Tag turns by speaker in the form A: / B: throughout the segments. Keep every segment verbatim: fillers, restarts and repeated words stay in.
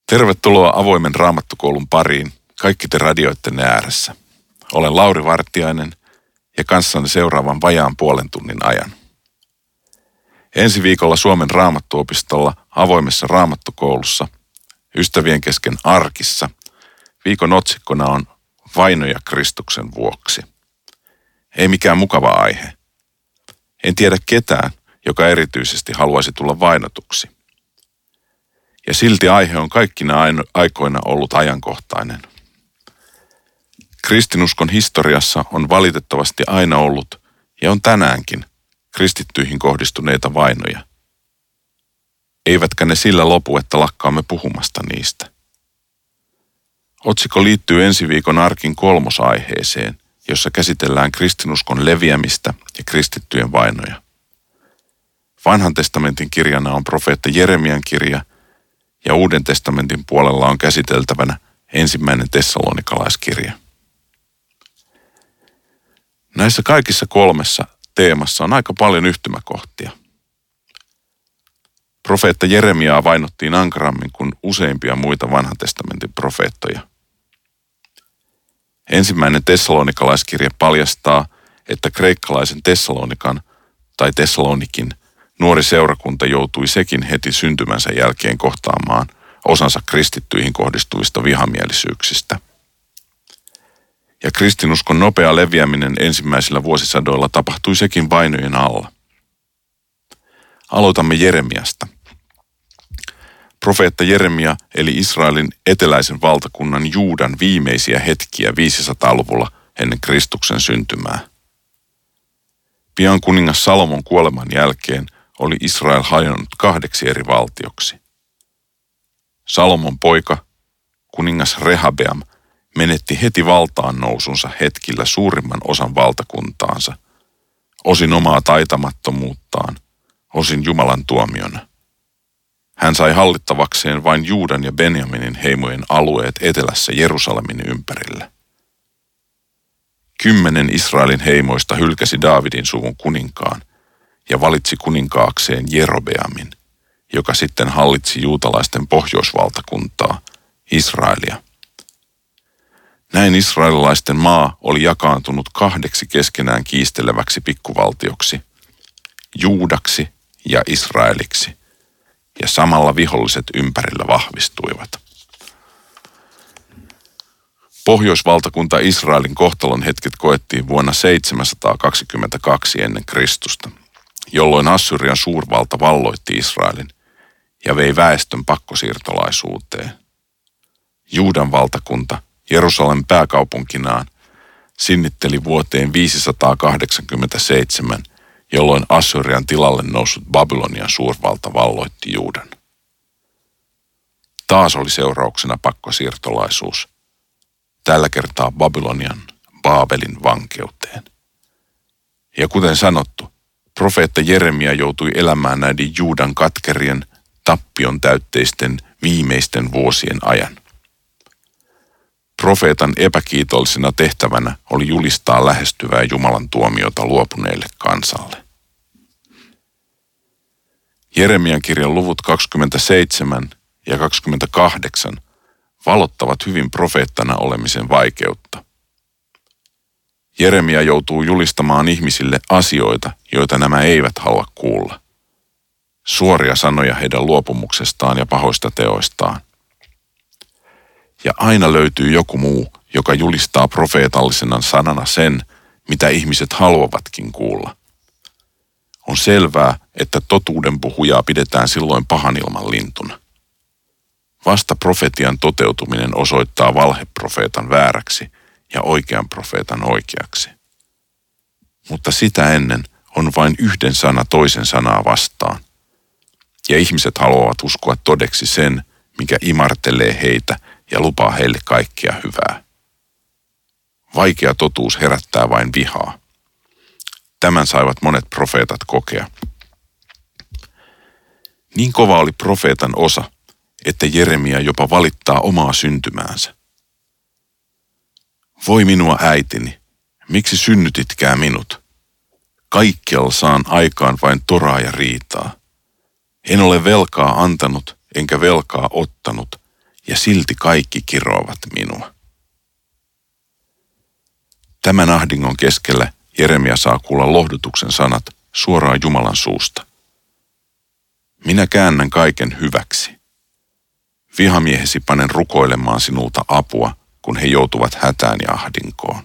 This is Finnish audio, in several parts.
A: Tervetuloa avoimen raamattukoulun pariin, kaikki te radioittenne ääressä. Olen Lauri Vartiainen ja kanssani seuraavan vajaan puolen tunnin ajan. Ensi viikolla Suomen Raamattuopistolla avoimessa raamattukoulussa, ystävien kesken arkissa, viikon otsikkona on Vainoja Kristuksen vuoksi. Ei mikään mukava aihe. En tiedä ketään, joka erityisesti haluaisi tulla vainotuksi. Ja silti aihe on kaikkina aikoina ollut ajankohtainen. Kristinuskon historiassa on valitettavasti aina ollut, ja on tänäänkin, kristittyihin kohdistuneita vainoja. Eivätkä ne sillä lopu, että lakkaamme puhumasta niistä. Otsikko liittyy ensi viikon arkin kolmosaiheeseen, jossa käsitellään kristinuskon leviämistä ja kristittyjen vainoja. Vanhan testamentin kirjana on profeetta Jeremian kirja, ja Uuden testamentin puolella on käsiteltävänä ensimmäinen tessalonikalaiskirja. Näissä kaikissa kolmessa teemassa on aika paljon yhtymäkohtia. Profeetta Jeremiaa vainottiin ankarammin kuin useimpia muita vanhan testamentin profeettoja. Ensimmäinen tessalonikalaiskirja paljastaa, että kreikkalaisen Tessalonikan tai Tessalonikin nuori seurakunta joutui sekin heti syntymänsä jälkeen kohtaamaan osansa kristittyihin kohdistuvista vihamielisyyksistä. Ja kristinuskon nopea leviäminen ensimmäisillä vuosisadoilla tapahtui sekin vainojen alla. Aloitamme Jeremiasta. Profeetta Jeremia eli Israelin eteläisen valtakunnan Juudan viimeisiä hetkiä viisisataaluvulla ennen Kristuksen syntymää. Pian kuningas Salomon kuoleman jälkeen oli Israel hajonnut kahdeksi eri valtioksi. Salomon poika, kuningas Rehabeam, menetti heti valtaan nousunsa hetkillä suurimman osan valtakuntaansa, osin omaa taitamattomuuttaan, osin Jumalan tuomiona. Hän sai hallittavakseen vain Juudan ja Benjaminin heimojen alueet etelässä Jerusalemin ympärillä. Kymmenen Israelin heimoista hylkäsi Daavidin suvun kuninkaan ja valitsi kuninkaakseen Jerobeamin, joka sitten hallitsi juutalaisten pohjoisvaltakuntaa, Israelia. Näin israelilaisten maa oli jakaantunut kahdeksi keskenään kiisteleväksi pikkuvaltioksi, Juudaksi ja Israeliksi, ja samalla viholliset ympärillä vahvistuivat. Pohjoisvaltakunta Israelin kohtalon hetket koettiin vuonna seitsemänsataakaksikymmentäkaksi ennen Kristusta, jolloin Assyrian suurvalta valloitti Israelin ja vei väestön pakkosiirtolaisuuteen. Juudan valtakunta Jerusalem pääkaupunkinaan sinnitteli vuoteen viisisataakahdeksankymmentäseitsemän, jolloin Assyrian tilalle noussut Babylonian suurvalta valloitti Juudan. Taas oli seurauksena pakkosiirtolaisuus, tällä kertaa Babylonian Baabelin vankeuteen. Ja kuten sanottu, profeetta Jeremia joutui elämään näiden Juudan katkerien, tappion täytteisten viimeisten vuosien ajan. Profeetan epäkiitollisena tehtävänä oli julistaa lähestyvää Jumalan tuomiota luopuneille kansalle. Jeremian kirjan luvut kaksikymmentäseitsemän ja kaksikymmentäkahdeksan valottavat hyvin profeettana olemisen vaikeutta. Jeremia joutuu julistamaan ihmisille asioita, joita nämä eivät halua kuulla. Suoria sanoja heidän luopumuksestaan ja pahoista teoistaan. Ja aina löytyy joku muu, joka julistaa profeetallisena sanana sen, mitä ihmiset haluavatkin kuulla. On selvää, että totuuden puhujaa pidetään silloin pahanilman lintuna. Vasta profetian toteutuminen osoittaa valheprofeetan vääräksi ja oikean profeetan oikeaksi. Mutta sitä ennen on vain yhden sana toisen sanaa vastaan. Ja ihmiset haluavat uskoa todeksi sen, mikä imartelee heitä ja lupaa heille kaikkea hyvää. Vaikea totuus herättää vain vihaa. Tämän saivat monet profeetat kokea. Niin kova oli profeetan osa, että Jeremia jopa valittaa omaa syntymäänsä. Voi minua äitini, miksi synnytitkään minut? Kaikkialla saan aikaan vain toraa ja riitaa. En ole velkaa antanut, enkä velkaa ottanut, silti kaikki kiroavat minua. Tämän ahdingon keskellä Jeremia saa kuulla lohdutuksen sanat suoraan Jumalan suusta. Minä käännän kaiken hyväksi. Vihamiehesi panen rukoilemaan sinulta apua, kun he joutuvat hätään ja ahdinkoon.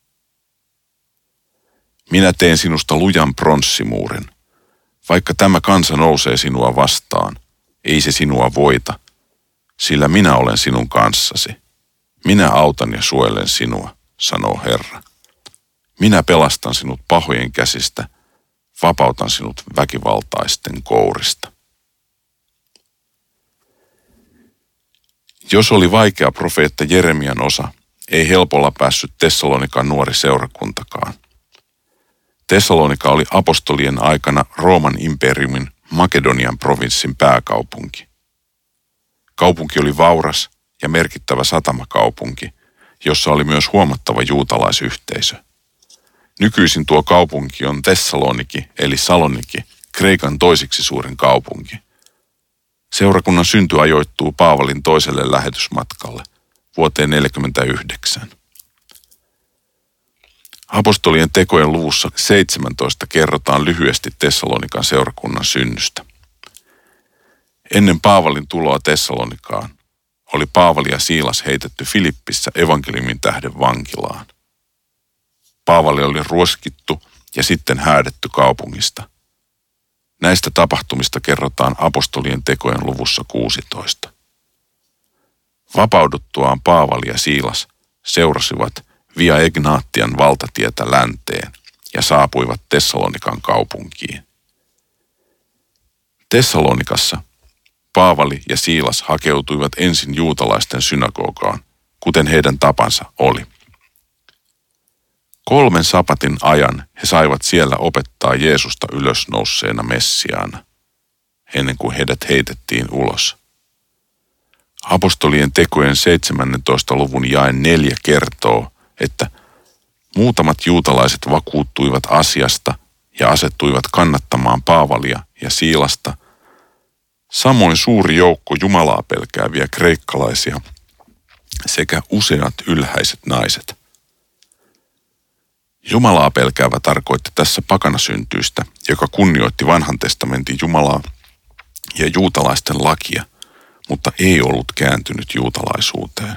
A: Minä teen sinusta lujan pronssimuurin. Vaikka tämä kansa nousee sinua vastaan, ei se sinua voita, sillä minä olen sinun kanssasi. Minä autan ja suojelen sinua, sanoo Herra. Minä pelastan sinut pahojen käsistä, vapautan sinut väkivaltaisten kourista. Jos oli vaikea profeetta Jeremian osa, ei helpolla päässyt Tessalonikan nuori seurakuntakaan. Tessalonika oli apostolien aikana Rooman imperiumin Makedonian provinssin pääkaupunki. Kaupunki oli vauras ja merkittävä satamakaupunki, jossa oli myös huomattava juutalaisyhteisö. Nykyisin tuo kaupunki on Tessaloniki eli Saloniki, Kreikan toisiksi suurin kaupunki. Seurakunnan synty ajoittuu Paavalin toiselle lähetysmatkalle vuoteen neljäkymmentäyhdeksän. Apostolien tekojen luvussa seitsemäntoista kerrotaan lyhyesti Tessalonikan seurakunnan synnystä. Ennen Paavalin tuloa Tessalonikaan oli Paavali ja Siilas heitetty Filippissä evankeliumin tähden vankilaan. Paavali oli ruoskittu ja sitten häädetty kaupungista. Näistä tapahtumista kerrotaan apostolien tekojen luvussa kuusitoista. Vapauduttuaan Paavali ja Siilas seurasivat Via Egnatian valtatietä länteen ja saapuivat Tessalonikan kaupunkiin. Tessalonikassa Paavali ja Siilas hakeutuivat ensin juutalaisten synagogaan, kuten heidän tapansa oli. Kolmen sapatin ajan he saivat siellä opettaa Jeesusta ylösnouseena Messiaana, ennen kuin heidät heitettiin ulos. Apostolien tekojen seitsemännentoista luvun jae neljä kertoo, että muutamat juutalaiset vakuuttuivat asiasta ja asettuivat kannattamaan Paavalia ja Siilasta, samoin suuri joukko Jumalaa pelkääviä kreikkalaisia sekä useat ylhäiset naiset. Jumalaa pelkäävä tarkoitti tässä pakanasyntyistä, joka kunnioitti vanhan testamentin Jumalaa ja juutalaisten lakia, mutta ei ollut kääntynyt juutalaisuuteen.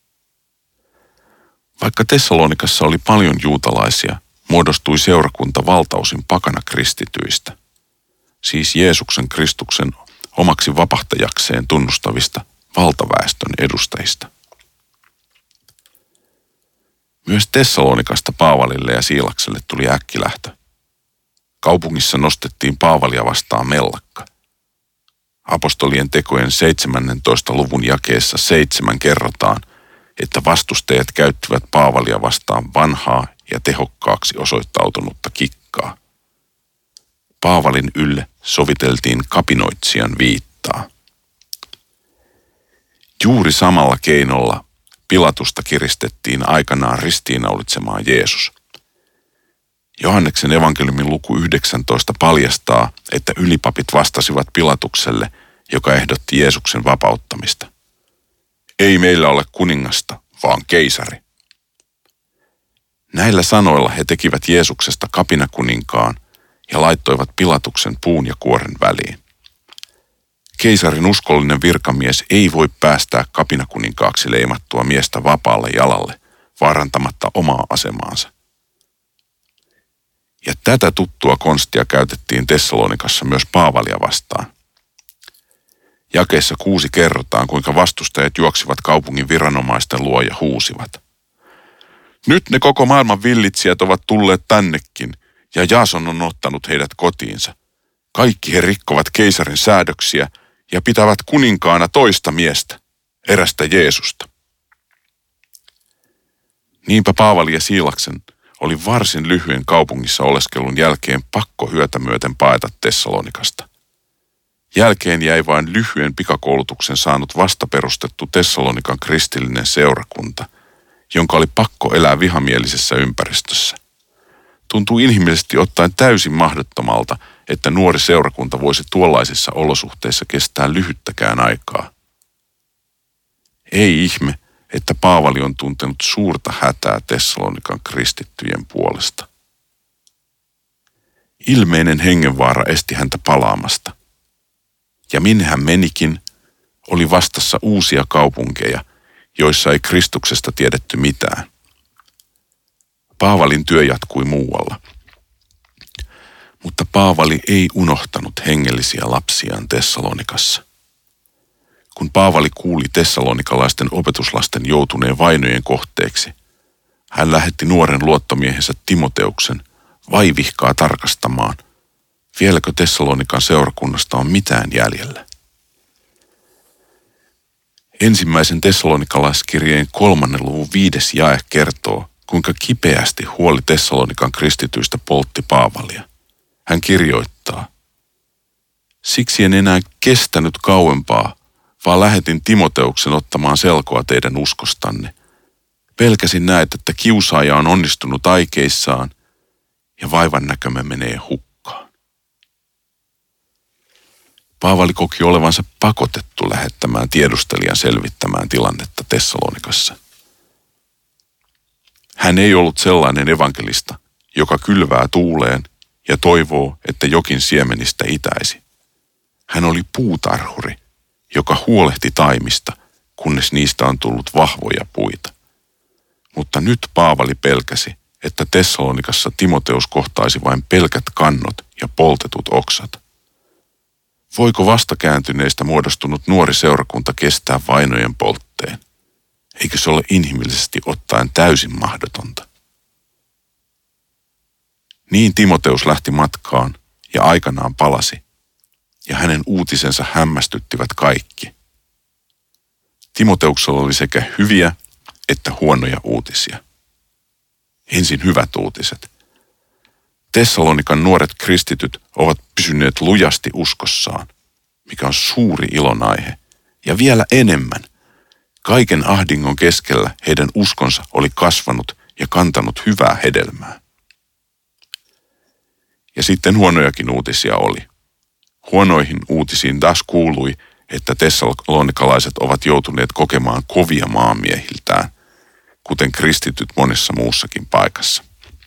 A: Vaikka Tessalonikassa oli paljon juutalaisia, muodostui seurakunta valtaosin pakanakristityistä, siis Jeesuksen Kristuksen omaksi vapahtajakseen tunnustavista valtaväestön edustajista. Myös Tessalonikasta Paavalille ja Siilakselle tuli äkkilähtö. Kaupungissa nostettiin Paavalia vastaan mellakka. Apostolien tekojen seitsemännentoista luvun jakeessa seitsemän kerrotaan, että vastustajat käyttivät Paavalia vastaan vanhaa ja tehokkaaksi osoittautunutta kikkaa. Paavalin ylle soviteltiin kapinoitsijan viittaa. Juuri samalla keinolla Pilatusta kiristettiin aikanaan ristiinnaulitsemaan Jeesus. Johanneksen evankeliumin luku yhdeksäntoista paljastaa, että ylipapit vastasivat Pilatukselle, joka ehdotti Jeesuksen vapauttamista. Ei meillä ole kuningasta, vaan keisari. Näillä sanoilla he tekivät Jeesuksesta kapinakuninkaan ja laittoivat Pilatuksen puun ja kuoren väliin. Keisarin uskollinen virkamies ei voi päästää kapinakuninkaaksi leimattua miestä vapaalle jalalle, vaarantamatta omaa asemaansa. Ja tätä tuttua konstia käytettiin Tessalonikassa myös Paavalia vastaan. Jakeessa kuusi kerrotaan, kuinka vastustajat juoksivat kaupungin viranomaisten luo ja huusivat. Nyt ne koko maailman villitsijät ovat tulleet tännekin, ja Jaason on ottanut heidät kotiinsa. Kaikki he rikkovat keisarin säädöksiä ja pitävät kuninkaana toista miestä, erästä Jeesusta. Niinpä Paavali ja Siilaksen oli varsin lyhyen kaupungissa oleskelun jälkeen pakko hyötä myöten paeta Tessalonikasta. Jälkeen jäi vain lyhyen pikakoulutuksen saanut vastaperustettu Tessalonikan kristillinen seurakunta, jonka oli pakko elää vihamielisessä ympäristössä. Tuntuu inhimillisesti ottaen täysin mahdottomalta, että nuori seurakunta voisi tuollaisissa olosuhteissa kestää lyhyttäkään aikaa. Ei ihme, että Paavali on tuntenut suurta hätää Tessalonikan kristittyjen puolesta. Ilmeinen hengenvaara esti häntä palaamasta. Ja minne hän menikin, oli vastassa uusia kaupunkeja, joissa ei Kristuksesta tiedetty mitään. Paavalin työ jatkui muualla. Mutta Paavali ei unohtanut hengellisiä lapsiaan Tessalonikassa. Kun Paavali kuuli tessalonikalaisten opetuslasten joutuneen vainojen kohteeksi, hän lähetti nuoren luottomiehensä Timoteuksen vaivihkaa tarkastamaan, vieläkö Tessalonikan seurakunnasta on mitään jäljellä. Ensimmäisen tessalonikalaiskirjeen kolmannen luvun viides jae kertoo, kuinka kipeästi huoli Tessalonikan kristityistä poltti Paavalia. Hän kirjoittaa, siksi en enää kestänyt kauempaa, vaan lähetin Timoteuksen ottamaan selkoa teidän uskostanne. Pelkäsin näet, että kiusaaja on onnistunut aikeissaan ja vaivan näkömme menee hukkaan. Paavali koki olevansa pakotettu lähettämään tiedustelijan selvittämään tilannetta Tessalonikassa. Hän ei ollut sellainen evankelista, joka kylvää tuuleen ja toivoo, että jokin siemenistä itäisi. Hän oli puutarhuri, joka huolehti taimista, kunnes niistä on tullut vahvoja puita. Mutta nyt Paavali pelkäsi, että Tessalonikassa Timoteus kohtaisi vain pelkät kannot ja poltetut oksat. Voiko vastakääntyneistä muodostunut nuori seurakunta kestää vainojen poltteen? Eikö se ole inhimillisesti ottaen täysin mahdotonta? Niin Timoteus lähti matkaan ja aikanaan palasi, ja hänen uutisensa hämmästyttivät kaikki. Timoteuksella oli sekä hyviä että huonoja uutisia. Ensin hyvät uutiset. Tessalonikan nuoret kristityt ovat pysyneet lujasti uskossaan, mikä on suuri ilonaihe, ja vielä enemmän. Kaiken ahdingon keskellä heidän uskonsa oli kasvanut ja kantanut hyvää hedelmää. Ja sitten huonojakin uutisia oli. Huonoihin uutisiin taas kuului, että tessalonikalaiset ovat joutuneet kokemaan kovia maamiehiltään, kuten kristityt monessa muussakin paikassa.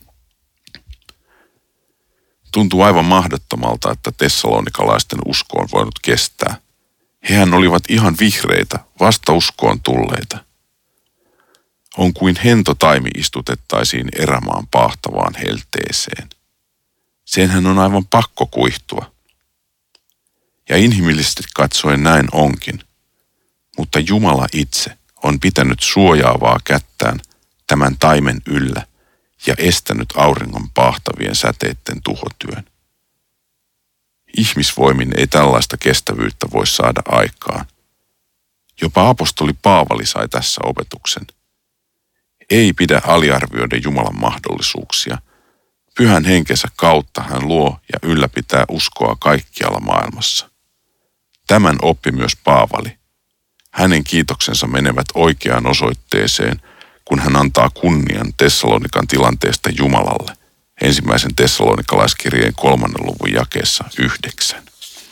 A: Tuntuu aivan mahdottomalta, että tessalonikalaisten usko on voinut kestää. Hehän olivat ihan vihreitä, vasta uskoon tulleita. On kuin hentotaimi istutettaisiin erämaan paahtavaan helteeseen. Senhän on aivan pakko kuihtua. Ja inhimillisesti katsoen näin onkin, mutta Jumala itse on pitänyt suojaavaa kättään tämän taimen yllä ja estänyt auringon paahtavien säteitten tuhotyön. Ihmisvoimin ei tällaista kestävyyttä voi saada aikaan. Jopa apostoli Paavali sai tässä opetuksen. Ei pidä aliarvioida Jumalan mahdollisuuksia. Pyhän henkensä kautta hän luo ja ylläpitää uskoa kaikkialla maailmassa. Tämän oppi myös Paavali. Hänen kiitoksensa menevät oikeaan osoitteeseen, kun hän antaa kunnian Tessalonikan tilanteesta Jumalalle. Ensimmäisen tessalonikalaiskirjeen kolmannen luvun jakeessa yhdeksän.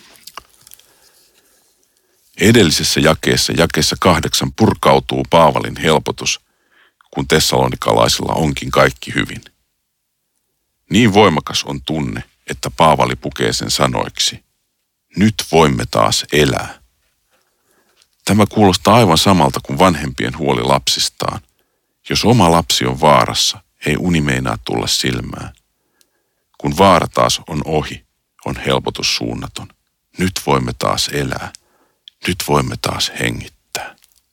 A: Edellisessä jakeessa, jakeessa kahdeksan, purkautuu Paavalin helpotus, kun tessalonikalaisilla onkin kaikki hyvin. Niin voimakas on tunne, että Paavali pukee sen sanoiksi. Nyt voimme taas elää. Tämä kuulostaa aivan samalta kuin vanhempien huoli lapsistaan. Jos oma lapsi on vaarassa, ei uni meinaa tulla silmään. Kun vaara taas on ohi, on helpotus suunnaton. Nyt voimme taas elää. Nyt voimme taas hengittää.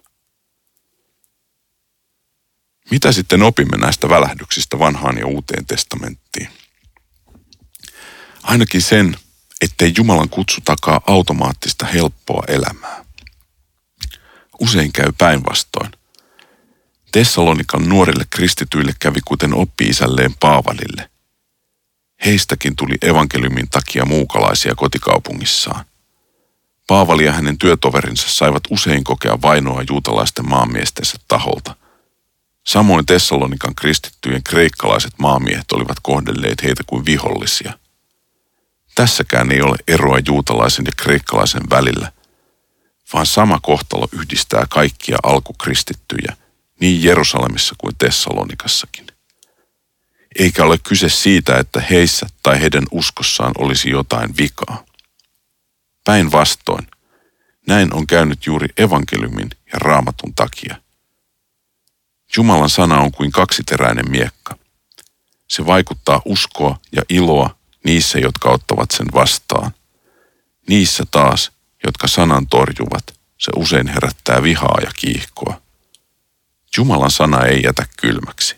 A: Mitä sitten opimme näistä välähdyksistä vanhaan ja uuteen testamenttiin? Ainakin sen, ettei Jumalan kutsu takaa automaattista helppoa elämää. Usein käy päinvastoin. Tessalonikan nuorille kristityille kävi kuten oppi-isälleen Paavalille. Heistäkin tuli evankeliumin takia muukalaisia kotikaupungissaan. Paavali ja hänen työtoverinsa saivat usein kokea vainoa juutalaisten maamiestensä taholta. Samoin Tessalonikan kristittyjen kreikkalaiset maamiehet olivat kohdelleet heitä kuin vihollisia. Tässäkään ei ole eroa juutalaisen ja kreikkalaisen välillä, vaan sama kohtalo yhdistää kaikkia alkukristittyjä niin Jerusalemissa kuin Tessalonikassakin. Eikä ole kyse siitä, että heissä tai heidän uskossaan olisi jotain vikaa. Päinvastoin, näin on käynyt juuri evankeliumin ja Raamatun takia. Jumalan sana on kuin kaksiteräinen miekka. Se vaikuttaa uskoa ja iloa niissä, jotka ottavat sen vastaan. Niissä taas, jotka sanan torjuvat, se usein herättää vihaa ja kiihkoa. Jumalan sana ei jätä kylmäksi.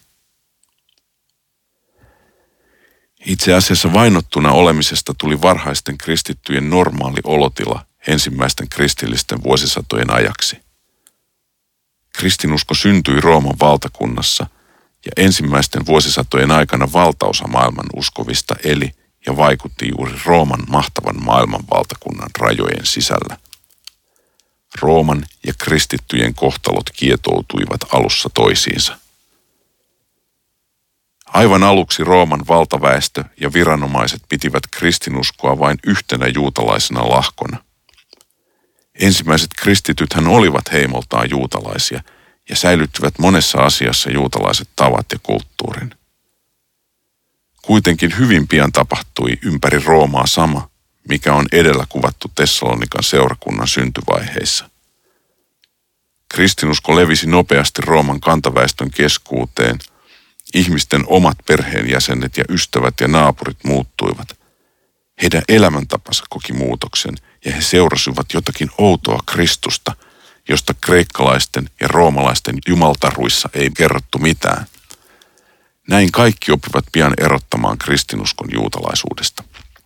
A: Itse asiassa vainottuna olemisesta tuli varhaisten kristittyjen normaali olotila ensimmäisten kristillisten vuosisatojen ajaksi. Kristinusko syntyi Rooman valtakunnassa ja ensimmäisten vuosisatojen aikana valtaosa maailman uskovista eli ja vaikutti juuri Rooman mahtavan maailman valtakunnan rajojen sisällä. Rooman ja kristittyjen kohtalot kietoutuivat alussa toisiinsa. Aivan aluksi Rooman valtaväestö ja viranomaiset pitivät kristinuskoa vain yhtenä juutalaisena lahkona. Ensimmäiset kristitythän olivat heimoltaan juutalaisia ja säilyttivät monessa asiassa juutalaiset tavat ja kulttuurin. Kuitenkin hyvin pian tapahtui ympäri Roomaa sama, mikä on edellä kuvattu Tessalonikan seurakunnan syntyvaiheissa. Kristinusko levisi nopeasti Rooman kantaväestön keskuuteen, ihmisten omat perheenjäsenet ja ystävät ja naapurit muuttuivat. Heidän elämäntapansa koki muutoksen ja he seurasivat jotakin outoa Kristusta, josta kreikkalaisten ja roomalaisten jumaltaruissa ei kerrottu mitään. Näin kaikki oppivat pian erottamaan kristinuskon juutalaisuudesta.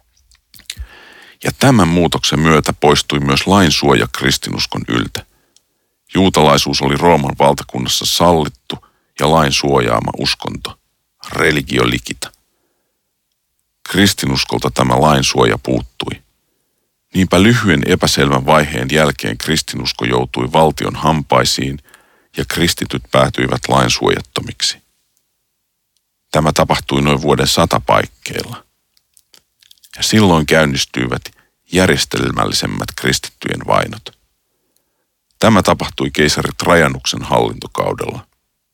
A: Ja tämän muutoksen myötä poistui myös lainsuoja kristinuskon yltä. Juutalaisuus oli Rooman valtakunnassa sallittu ja lain suojaama uskonto, religio licita. Kristinuskolta tämä lainsuoja puuttui. Niinpä lyhyen epäselvän vaiheen jälkeen kristinusko joutui valtion hampaisiin ja kristityt päätyivät lainsuojattomiksi. Tämä tapahtui noin vuoden sata paikkeilla. Ja silloin käynnistyivät järjestelmällisemmät kristittyjen vainot. Tämä tapahtui keisari Trajanuksen hallintokaudella.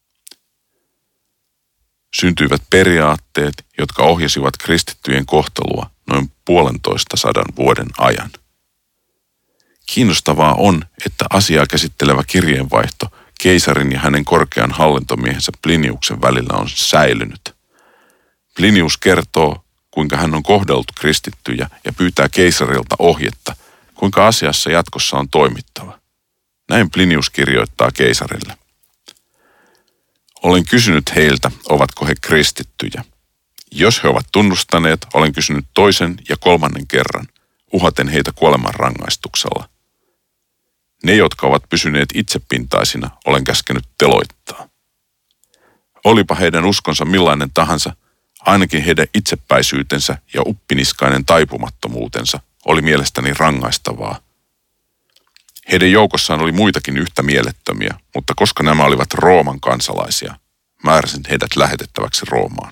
A: Syntyivät periaatteet, jotka ohjasivat kristittyjen kohtelua noin puolentoista sadan vuoden ajan. Kiinnostavaa on, että asiaa käsittelevä kirjeenvaihto keisarin ja hänen korkean hallintomiehensä Pliniuksen välillä on säilynyt. Plinius kertoo, kuinka hän on kohdellut kristittyjä ja pyytää keisarilta ohjetta, kuinka asiassa jatkossa on toimittava. Näin Plinius kirjoittaa keisarille. Olen kysynyt heiltä, ovatko he kristittyjä. Jos he ovat tunnustaneet, olen kysynyt toisen ja kolmannen kerran, uhaten heitä kuolemanrangaistuksella. Ne, jotka ovat pysyneet itsepintaisina, olen käskenyt teloittaa. Olipa heidän uskonsa millainen tahansa, ainakin heidän itsepäisyytensä ja uppiniskainen taipumattomuutensa oli mielestäni rangaistavaa. Heidän joukossaan oli muitakin yhtä mielettömiä, mutta koska nämä olivat Rooman kansalaisia, määräsin heidät lähetettäväksi Roomaan.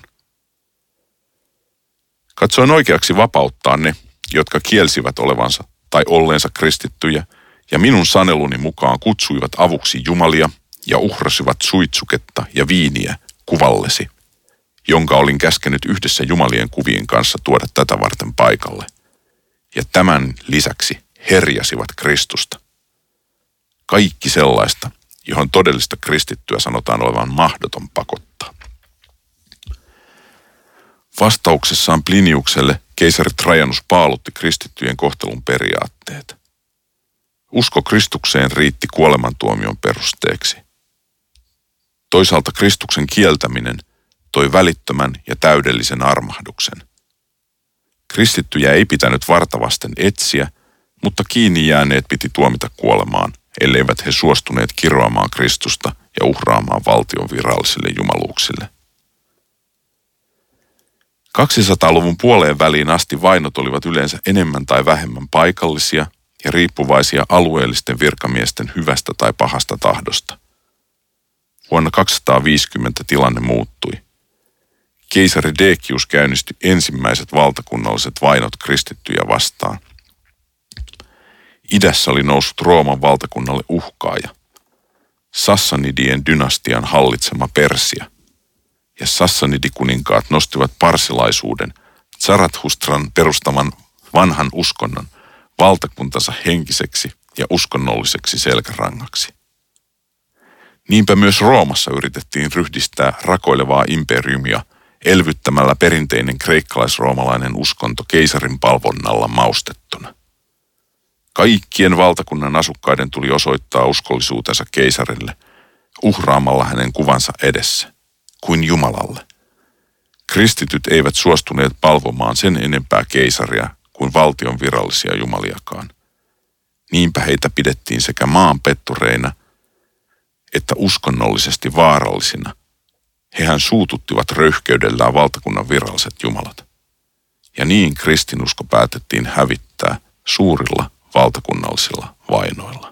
A: Katsoin oikeaksi vapauttaa ne, jotka kielsivät olevansa tai olleensa kristittyjä, ja minun saneluni mukaan kutsuivat avuksi jumalia ja uhrasivat suitsuketta ja viiniä kuvallesi, jonka olin käskenyt yhdessä jumalien kuvien kanssa tuoda tätä varten paikalle. Ja tämän lisäksi herjasivat Kristusta. Kaikki sellaista, johon todellista kristittyä sanotaan olevan mahdoton pakottaa. Vastauksessaan Pliniukselle keisari Trajanus paalutti kristittyjen kohtelun periaatteet. Usko Kristukseen riitti kuolemantuomion perusteeksi. Toisaalta Kristuksen kieltäminen toi välittömän ja täydellisen armahduksen. Kristittyjä ei pitänyt vartavasten etsiä, mutta kiinni jääneet piti tuomita kuolemaan, elleivät he suostuneet kiroamaan Kristusta ja uhraamaan valtion virallisille jumaluuksille. kaksisataaluvun puoleen väliin asti vainot olivat yleensä enemmän tai vähemmän paikallisia ja riippuvaisia alueellisten virkamiesten hyvästä tai pahasta tahdosta. Vuonna kaksisataaviisikymmentä tilanne muuttui. Keisari Decius käynnisti ensimmäiset valtakunnalliset vainot kristittyjä vastaan. Idässä oli noussut Rooman valtakunnalle uhkaaja, Sassanidien dynastian hallitsema Persia, ja Sassanidikuninkaat nostivat parsilaisuuden Zarathustran perustaman vanhan uskonnon valtakuntansa henkiseksi ja uskonnolliseksi selkärangaksi. Niinpä myös Roomassa yritettiin ryhdistää rakoilevaa imperiumia elvyttämällä perinteinen kreikkalais-roomalainen uskonto keisarin palvonnalla maustettuna. Kaikkien valtakunnan asukkaiden tuli osoittaa uskollisuutensa keisarille uhraamalla hänen kuvansa edessä, kuin Jumalalle. Kristityt eivät suostuneet palvomaan sen enempää keisaria kuin valtion virallisia jumaliakaan. Niinpä heitä pidettiin sekä maanpettureina että uskonnollisesti vaarallisina. Hehän suututtivat röyhkeydellään valtakunnan viralliset jumalat. Ja niin kristinusko päätettiin hävittää suurilla valtakunnallisilla vainoilla.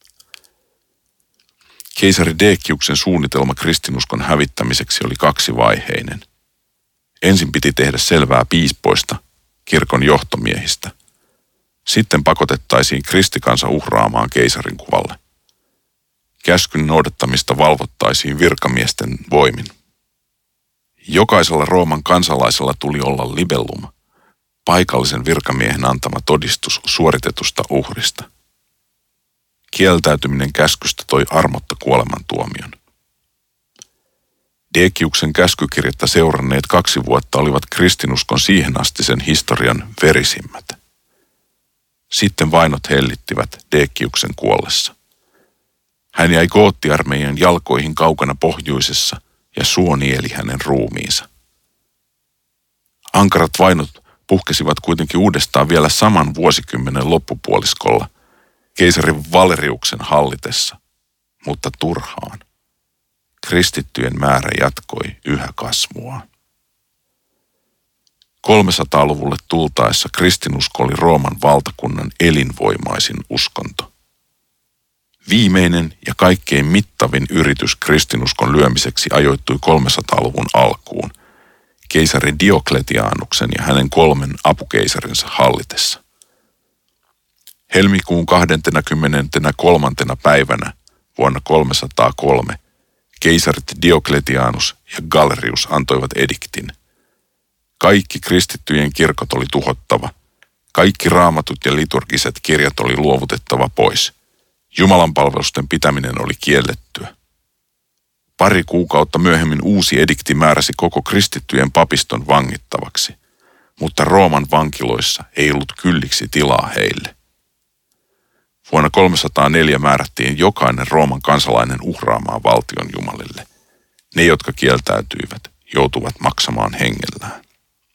A: Keisari Deciuksen suunnitelma kristinuskon hävittämiseksi oli kaksivaiheinen. Ensin piti tehdä selvää piispoista, kirkon johtomiehistä. Sitten pakotettaisiin kristikansa uhraamaan keisarin kuvalle. Käskyn noudattamista valvottaisiin virkamiesten voimin. Jokaisella Rooman kansalaisella tuli olla libellum, paikallisen virkamiehen antama todistus suoritetusta uhrista. Kieltäytyminen käskystä toi armotta kuolemantuomion. Deciuksen käskykirjettä seuranneet kaksi vuotta olivat kristinuskon siihen asti sen historian verisimmät. Sitten vainot hellittivät Deciuksen kuollessa. Hän jäi goottiarmeijan jalkoihin kaukana pohjoisessa ja suo nieli hänen ruumiinsa. Ankarat vainot puhkesivat kuitenkin uudestaan vielä saman vuosikymmenen loppupuoliskolla keisari Valeriuksen hallitessa, mutta turhaan. Kristittyjen määrä jatkoi yhä kasvuaan. kolmesataaluvulle tultaessa kristinusko oli Rooman valtakunnan elinvoimaisin uskonto. Viimeinen ja kaikkein mittavin yritys kristinuskon lyömiseksi ajoittui kolmesataaluvun alkuun, keisari Diokletianuksen ja hänen kolmen apukeisarinsa hallitessa. Helmikuun kahdeskymmeneskolmas päivänä vuonna kolmesataakolme keisarit Diokletianus ja Galerius antoivat ediktin. Kaikki kristittyjen kirkot oli tuhottava, kaikki raamatut ja liturgiset kirjat oli luovutettava pois. Jumalanpalvelusten pitäminen oli kiellettyä. Pari kuukautta myöhemmin uusi edikti määräsi koko kristittyjen papiston vangittavaksi, mutta Rooman vankiloissa ei ollut kylliksi tilaa heille. Vuonna kolmesataaneljä määrättiin jokainen Rooman kansalainen uhraamaan valtion jumalille. Ne, jotka kieltäytyivät, joutuvat maksamaan hengellään.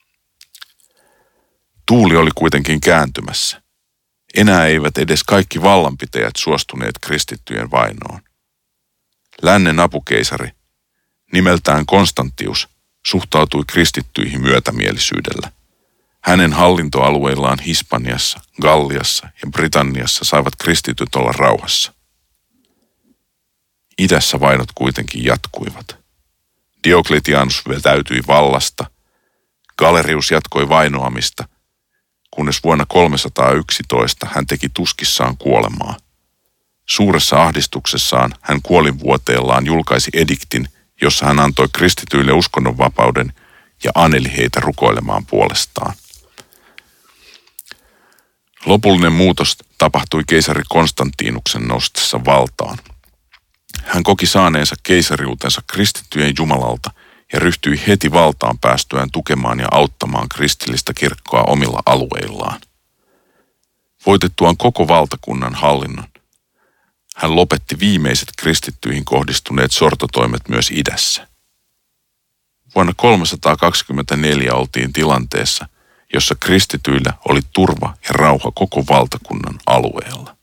A: Tuuli oli kuitenkin kääntymässä. Enää eivät edes kaikki vallanpitäjät suostuneet kristittyjen vainoon. Lännen apukeisari, nimeltään Konstantius, suhtautui kristittyihin myötämielisyydellä. Hänen hallintoalueillaan Hispaniassa, Galliassa ja Britanniassa saivat kristityt olla rauhassa. Idässä vainot kuitenkin jatkuivat. Diokletianus vetäytyi vallasta, Galerius jatkoi vainoamista, kunnes vuonna kolmesataayksitoista hän teki tuskissaan kuolemaa. Suuressa ahdistuksessaan hän kuolinvuoteellaan julkaisi ediktin, jossa hän antoi kristityille uskonnonvapauden ja aneli heitä rukoilemaan puolestaan. Lopullinen muutos tapahtui keisari Konstantinuksen noustessa valtaan. Hän koki saaneensa keisariutensa kristittyjen Jumalalta ja ryhtyi heti valtaan päästyään tukemaan ja auttamaan kristillistä kirkkoa omilla alueillaan. Voitettuaan koko valtakunnan hallinnon, hän lopetti viimeiset kristittyihin kohdistuneet sortotoimet myös idässä. Vuonna kolmesataakaksikymmentäneljä oltiin tilanteessa, jossa kristityillä oli turva ja rauha koko valtakunnan alueella.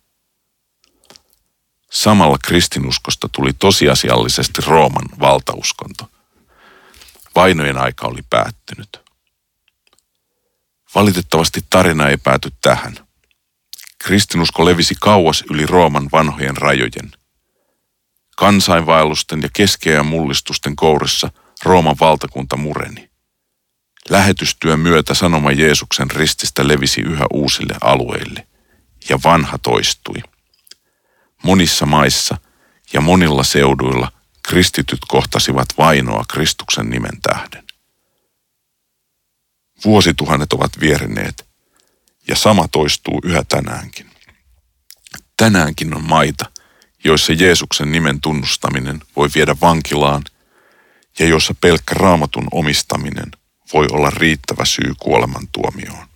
A: Samalla kristinuskosta tuli tosiasiallisesti Rooman valtauskonto. Vainojen aika oli päättynyt. Valitettavasti tarina ei pääty tähän. Kristinusko levisi kauas yli Rooman vanhojen rajojen. Kansainvaellusten ja keskiajan mullistusten kourissa Rooman valtakunta mureni. Lähetystyön myötä sanoma Jeesuksen rististä levisi yhä uusille alueille ja vanha toistui. Monissa maissa ja monilla seuduilla kristityt kohtasivat vainoa Kristuksen nimen tähden. Vuosituhannet ovat vierineet ja sama toistuu yhä tänäänkin. Tänäänkin on maita, joissa Jeesuksen nimen tunnustaminen voi viedä vankilaan ja joissa pelkkä Raamatun omistaminen voi olla riittävä syy kuolemantuomioon.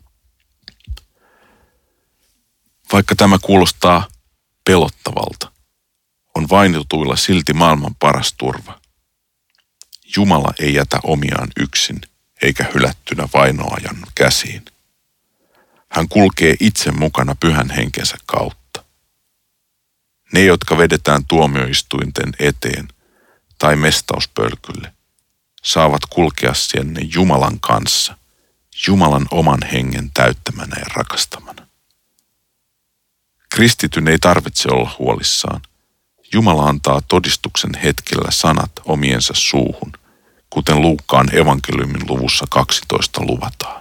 A: Vaikka tämä kuulostaa pelottavalta, on vainotuilla silti maailman paras turva. Jumala ei jätä omiaan yksin eikä hylättynä vainoajan käsiin. Hän kulkee itse mukana pyhän henkensä kautta. Ne, jotka vedetään tuomioistuinten eteen tai mestauspölkylle, saavat kulkea sinne Jumalan kanssa, Jumalan oman hengen täyttämänä ja rakastamana. Kristityn ei tarvitse olla huolissaan. Jumala antaa todistuksen hetkellä sanat omiensa suuhun, kuten Luukkaan evankeliumin luvussa kaksitoista luvataan.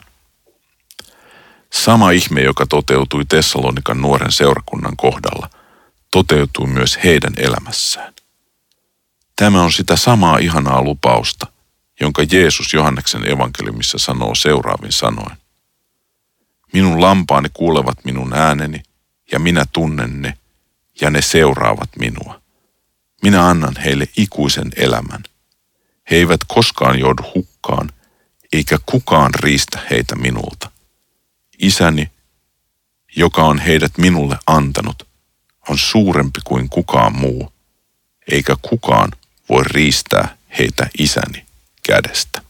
A: Sama ihme, joka toteutui Tessalonikan nuoren seurakunnan kohdalla, toteutui myös heidän elämässään. Tämä on sitä samaa ihanaa lupausta, jonka Jeesus Johanneksen evankeliumissa sanoo seuraavin sanoin. Minun lampaani kuulevat minun ääneni, ja minä tunnen ne, ja ne seuraavat minua. Minä annan heille ikuisen elämän. He eivät koskaan joudu hukkaan, eikä kukaan riistä heitä minulta. Isäni, joka on heidät minulle antanut, on suurempi kuin kukaan muu, eikä kukaan voi riistää heitä isäni kädestä.